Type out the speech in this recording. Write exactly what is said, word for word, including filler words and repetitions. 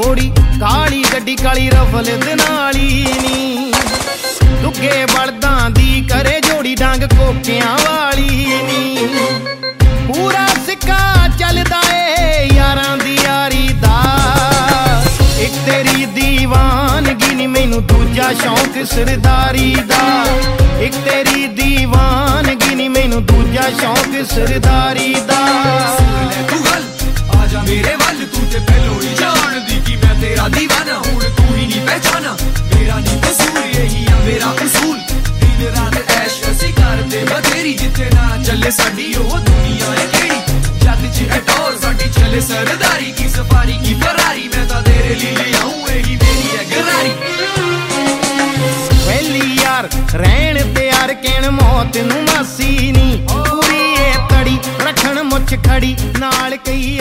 जोड़ी काली गड्डी काली रफल दे नाली नी दुगे बलदां दी करे जोड़ी डांग कोकियां वाली नी पूरा सिक्का चलदा ए यारां दी यारी दा एक तेरी दीवानगी नी मैनू दूजा शौक सरदारी दा एक तेरी दीवानगी नी मैनू दूजा शौक सरदारी दा तू गल आजा मेरे वल तू ते पहलो ही जान दी कि मैं तेरा दीवाना हुण तू ही नहीं पहचाना मेरा नहीं कसूर यही आ मेरा उसूल दिन रात ऐश असी करदे बथेरी जिथे ना चले साडी ओ दुनिया है केड़ी जद च अटोर साडी चले सरदारी की सफारी की फरारी मैं ता तेरे लिए ले आऊं यही मेरी है गरारी वेली यार रहन ते यार कहण मौत नू मासी नी पूरी ए तड़ी रखण मुछ खड़ी नाल कई